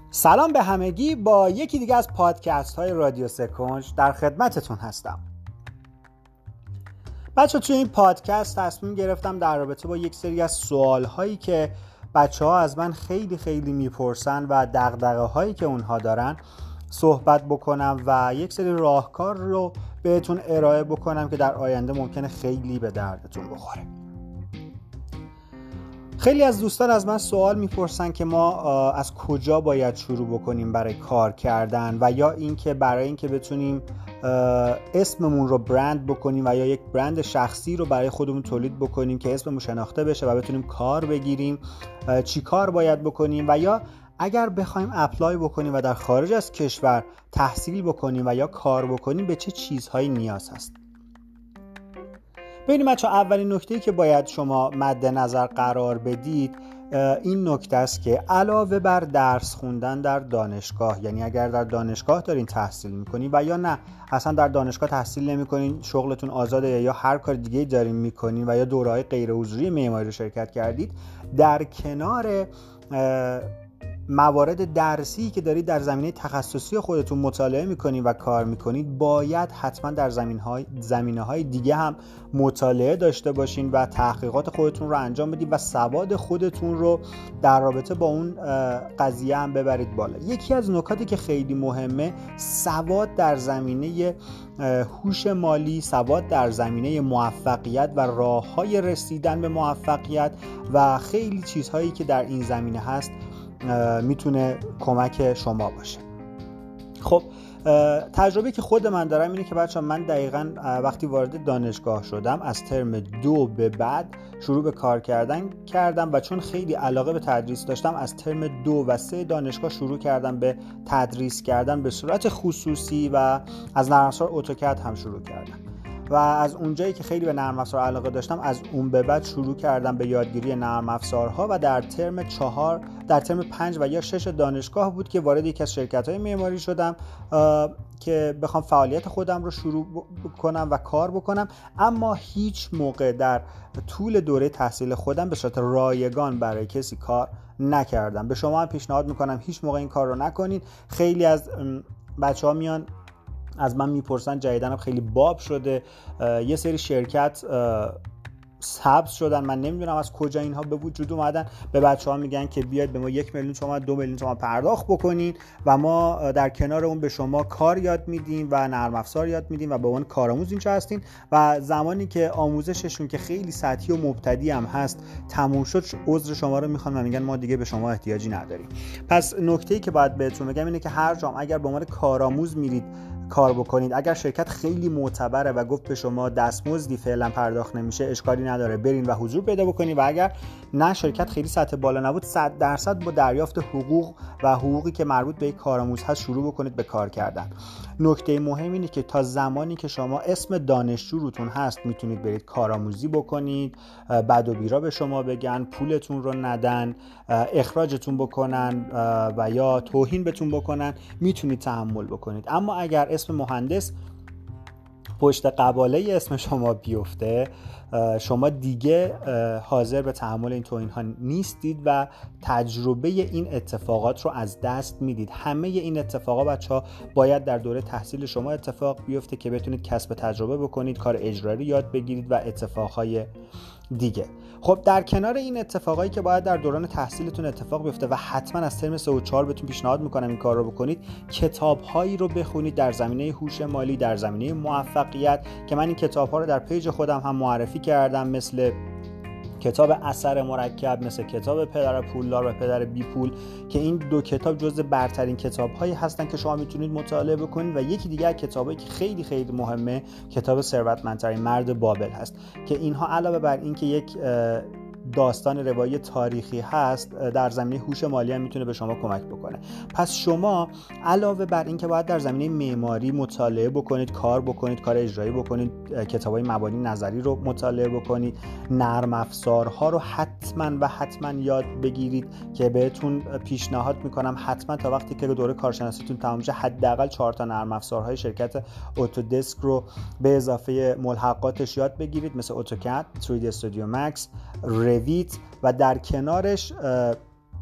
سلام به همگی. با یکی دیگه از پادکست های رادیو سکنج در خدمتتون هستم. بچه توی این پادکست تصمیم گرفتم در رابطه با یک سری از سوال هایی که بچه ها از من خیلی میپرسن و دغدغه هایی که اونها دارن صحبت بکنم و یک سری راهکار رو بهتون ارائه بکنم که در آینده ممکنه خیلی به دردتون بخوره. خیلی از دوستان از من سوال میپرسن که ما از کجا باید شروع بکنیم برای کار کردن و یا اینکه برای اینکه بتونیم اسممون رو برند بکنیم و یا یک برند شخصی رو برای خودمون تولید بکنیم که اسممون شناخته بشه و بتونیم کار بگیریم چی کار باید بکنیم و یا اگر بخوایم اپلای بکنیم و در خارج از کشور تحصیل بکنیم و یا کار بکنیم به چه چیزهایی نیاز هست. ببینید بچه‌ها، اولین نکته‌ای که باید شما مد نظر قرار بدید این نکته است که علاوه بر درس خوندن در دانشگاه، یعنی اگر در دانشگاه دارین تحصیل میکنین و یا نه اصلا در دانشگاه تحصیل نمیکنین، شغلتون آزاده یا هر کار دیگه دارین میکنین و یا دوره‌های غیر حضوری معماری رو شرکت کردید، در کنار موارد درسی که دارید در زمینه تخصصی خودتون مطالعه میکنید و کار میکنید، باید حتما در زمینه‌های دیگه هم مطالعه داشته باشین و تحقیقات خودتون رو انجام بدید و سواد خودتون رو در رابطه با اون قضیه هم ببرید بالا. یکی از نکاتی که خیلی مهمه، سواد در زمینه هوش مالی، سواد در زمینه موفقیت و راه‌های رسیدن به موفقیت و خیلی چیزهایی که در این زمینه هست میتونه کمک شما باشه. خب تجربه که خود من دارم اینه که بچه‌ها، من دقیقاً وقتی وارد دانشگاه شدم از ترم 2 به بعد شروع به کار کردم و چون خیلی علاقه به تدریس داشتم از ترم 2 و 3 دانشگاه شروع کردم به تدریس کردن به صورت خصوصی و از نرم افزار اتوکد هم شروع کردم و از اونجایی که خیلی به نرم افزار علاقه داشتم از اون به بعد شروع کردم به یادگیری نرم افزارها و در ترم 5 و یا 6 دانشگاه بود که وارد یکی از شرکت‌های معماری شدم که بخوام فعالیت خودم رو شروع کنم و کار بکنم. اما هیچ موقع در طول دوره تحصیل خودم به صورت رایگان برای کسی کار نکردم. به شما هم پیشنهاد میکنم هیچ موقع این کار رو نکنید. خیلی از بچه‌ها میان از من میپرسن، جدیدن خیلی باب شده، یه سری شرکت حبس شدن، من نمیدونم از کجا اینها به وجود اومدن، به بچه‌ها میگن که بیاید به ما 1 میلیون تومان 2 میلیون تومان پرداخت بکنین و ما در کنار اون به شما کار یاد میدیم و نرم افزار یاد میدیم و به عنوان کارآموز اینجا هستین و زمانی که آموزششون که خیلی سطحی و مبتدی هم هست تموم شد عذر شما رو میخوان و میگن ما دیگه به شما احتیاجی نداریم. پس نکته‌ای که باید بهتون بگم اینه که هر جا اگر به عنوان کارآموز میرید کار بکنید، اگر شرکت خیلی معتبره و گفت به شما دستمزدی فعلا پرداخت نمیشه، اشکالی نداره، برین و حضور پیدا بکنید و اگر نه شرکت خیلی سطح بالا نبود 100% با دریافت حقوق و حقوقی که مربوط به یک کارآموز هست شروع بکنید به کار کردن. نکته مهم اینه که تا زمانی که شما اسم دانشجو روتون هست میتونید برید کارآموزی بکنید، بد و بیرا به شما بگن، پولتون رو ندن، اخراجتون بکنن و یا توهین بهتون بکنن، میتونید تحمل بکنید. اما اگر اسم مهندس پشت قباله اسم شما بیفته، شما دیگه حاضر به تحمل این توهین ها نیستید و تجربه این اتفاقات رو از دست میدید. همه این اتفاقات بچه‌ها باید در دوره تحصیل شما اتفاق بیفته که بتونید کسب تجربه بکنید، کار اجرایی یاد بگیرید و اتفاقهای دیگه. خب در کنار این اتفاقایی که باید در دوران تحصیلتون اتفاق بیفته و حتما از ترم 3 و 4 بهتون پیشنهاد میکنم این کار رو بکنید، کتاب‌هایی رو بخونید در زمینه هوش مالی، در زمینه موفقیت که من این کتاب‌ها رو در پیج خودم هم معرفی کردم، مثل کتاب اثر مرکب، مثل کتاب پدر پولدار و پدر بی پول که این 2 کتاب جزو برترین کتاب‌هایی هستن که شما میتونید مطالعه بکنید و یکی دیگه از کتابایی که خیلی خیلی مهمه کتاب ثروتمندترین مرد بابل هست که اینها علاوه بر این که یک داستان روایی تاریخی هست در زمینه هوش مالی هم میتونه به شما کمک بکنه. پس شما علاوه بر این که باید در زمینه معماری مطالعه بکنید، کار بکنید، کار اجرایی بکنید، کتابای مبانی نظری رو مطالعه بکنید، نرم افزارها رو حتما یاد بگیرید که بهتون پیشنهاد میکنم حتما تا وقتی که دوره کارشناسیتون تمام شه حداقل 4 تا نرم افزارهای شرکت اتودسک رو به اضافه ملحقاتش یاد بگیرید، مثل اتوکد، 3D استودیو مکس، رویت و در کنارش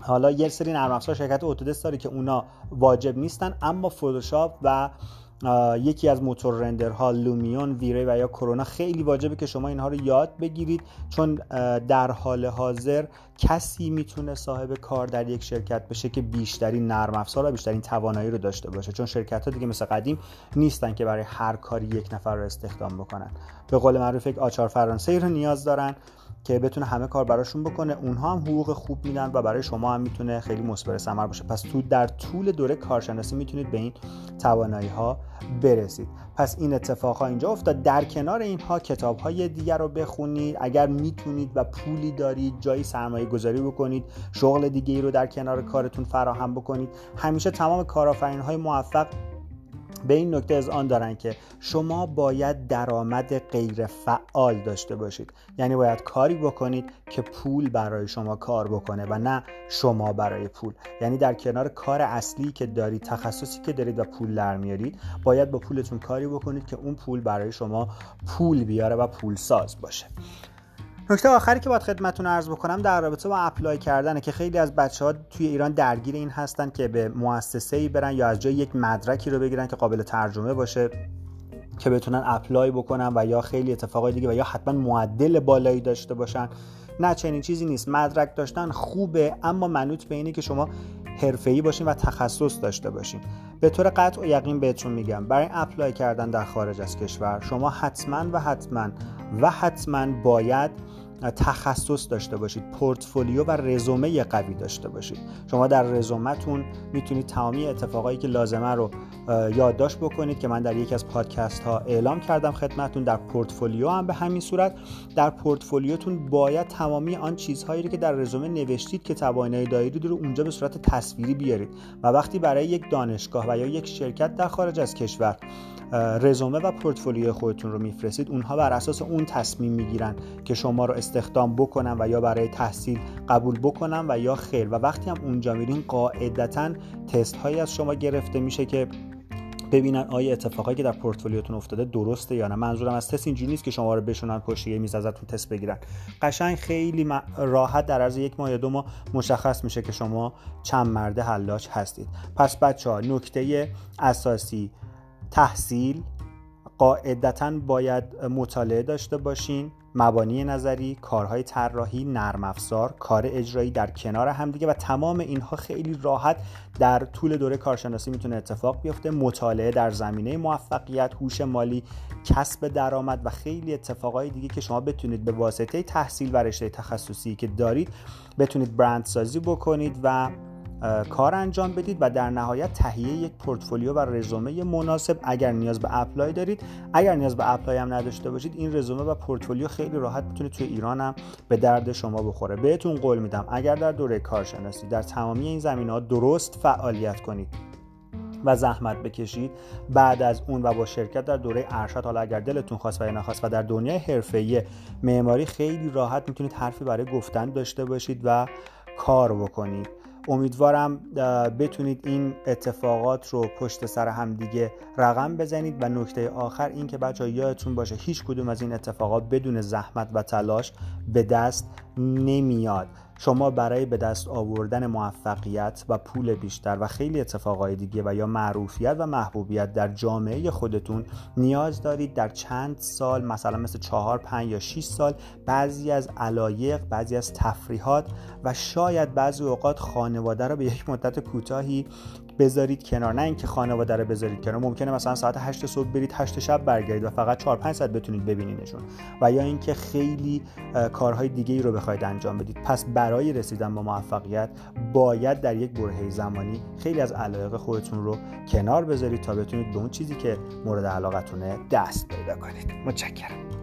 حالا یه سری نرم افزار شرکت اتودسک داره که اونا واجب نیستن، اما فتوشاپ و یکی از موتور رندرها لومیون، ویری و یا کرونا خیلی واجبه که شما اینها رو یاد بگیرید، چون در حال حاضر کسی میتونه صاحب کار در یک شرکت بشه که بیشترین نرم افزار و بیشترین توانایی رو داشته باشه، چون شرکت‌ها دیگه مثل قدیم نیستن که برای هر کاری یک نفر رو استخدام بکنن. به قول معروف یک آچار فرانسه‌ای رو نیاز دارن که بتونه همه کار براشون بکنه. اونها هم حقوق خوب میدن و برای شما هم میتونه خیلی مثمر ثمر باشه. پس در طول دوره کارشناسی میتونید به این توانایی ها برسید. پس این اتفاقها اینجا افتاد. در کنار اینها کتاب‌های دیگر رو بخونید، اگر میتونید و پولی دارید جایی سرمایه گذاری بکنید، شغل دیگه‌ای رو در کنار کارتون فراهم بکنید. همیشه تمام کارآفرین‌های موفق به این نکته اذعان دارن که شما باید درآمد غیر فعال داشته باشید، یعنی باید کاری بکنید که پول برای شما کار بکنه و نه شما برای پول. یعنی در کنار کار اصلی که دارید، تخصصی که دارید و پول در میارید، باید با پولتون کاری بکنید که اون پول برای شما پول بیاره و پول ساز باشه. نکته آخری که باید خدمتتون عرض بکنم در رابطه با اپلای کردنه که خیلی از بچه‌ها توی ایران درگیر این هستن که به مؤسسه‌ای برن یا از جای یک مدرکی رو بگیرن که قابل ترجمه باشه که بتونن اپلای بکنن و یا خیلی اتفاقای دیگه و یا حتما معدل بالایی داشته باشن. نه، چنین چیزی نیست. مدرک داشتن خوبه، اما منوط به اینه که شما حرفه‌ای باشین و تخصص داشته باشین. به طور قطع و یقین بهتون میگم برای اپلای کردن در خارج از کشور شما حتما باید تخصص داشته باشید، پورتفولیو و رزومه قوی داشته باشید. شما در رزومتون میتونید تمامی اتفاقایی که لازمه رو یادداشت بکنید که من در یکی از پادکست ها اعلام کردم خدمتتون. در پورتفولیو هم به همین صورت. در پورتفولیوتون باید تمامی آن چیزهایی رو که در رزومه نوشتید که توانایی دارید رو اونجا به صورت تصویری بیارید و وقتی برای یک دانشگاه و یا یک شرکت در خارج از کشور رزومه و پورتفولیو خودتون رو میفرستید، اونها بر اساس اون تصمیم میگیرن که شما رو استخدام بکنن و یا برای تحصیل قبول بکنن و یا خیر. و وقتی هم اونجا میرین قاعدتاً تست هایی از شما گرفته میشه که ببینن آیا اتفاقایی که در پورتفولیوتون افتاده درسته یا نه. منظورم از تست اینجوری نیست که شما رو بشونن پشت یه میز ازتون تست بگیرن. قشنگ خیلی راحت در عرض 1 ماه یا 2 ماه مشخص میشه که شما چند مرده حلاج هستید. پس بچه‌ها نکته اساسی تحصیل، قاعدتاً باید مطالعه داشته باشین، مبانی نظری، کارهای طراحی، نرم افزار، کار اجرایی در کنار هم دیگه و تمام اینها خیلی راحت در طول دوره کارشناسی میتونه اتفاق بیفته. مطالعه در زمینه موفقیت، هوش مالی، کسب درآمد و خیلی اتفاقای دیگه که شما بتونید به واسطه تحصیل و رشته تخصصی که دارید بتونید برندسازی بکنید و کار انجام بدید و در نهایت تهیه یک پورتفولیو و رزومه مناسب اگر نیاز به اپلای دارید. اگر نیاز به اپلای هم نداشته باشید، این رزومه و پورتفولیو خیلی راحت میتونه توی ایران هم به درد شما بخوره. بهتون قول میدم اگر در دوره کارشناسی در تمامی این زمینه‌ها درست فعالیت کنید و زحمت بکشید، بعد از اون و با شرکت در دوره ارشد، حالا اگر دلتون خواست و یا نخواست، و در دنیای حرفه‌ای معماری خیلی راحت میتونید حرفی برای گفتن داشته باشید و کار بکنید. امیدوارم بتونید این اتفاقات رو پشت سر هم دیگه رقم بزنید. و نکته آخر این که بچه‌ها یادتون باشه هیچ کدوم از این اتفاقات بدون زحمت و تلاش به دست نمیاد. شما برای به دست آوردن موفقیت و پول بیشتر و خیلی اتفاقای دیگه و یا معروفیت و محبوبیت در جامعه خودتون نیاز دارید در چند سال، مثلا مثل 4، 5 یا 6 سال، بعضی از علایق، بعضی از تفریحات و شاید بعضی اوقات خانواده رو به یک مدت کوتاهی بذارید کنار. نه اینکه خانواده رو بذارید کنار، ممکنه مثلا ساعت 8 صبح برید 8 شب برگردید و فقط 4-5 ساعت بتونید ببینینشون، و یا اینکه خیلی کارهای دیگه‌ای رو بخواید انجام بدید. پس برای رسیدن به موفقیت باید در یک برهه زمانی خیلی از علایق خودتون رو کنار بذارید تا بتونید به اون چیزی که مورد علاقتونه دست پیدا کنید. متشکرم.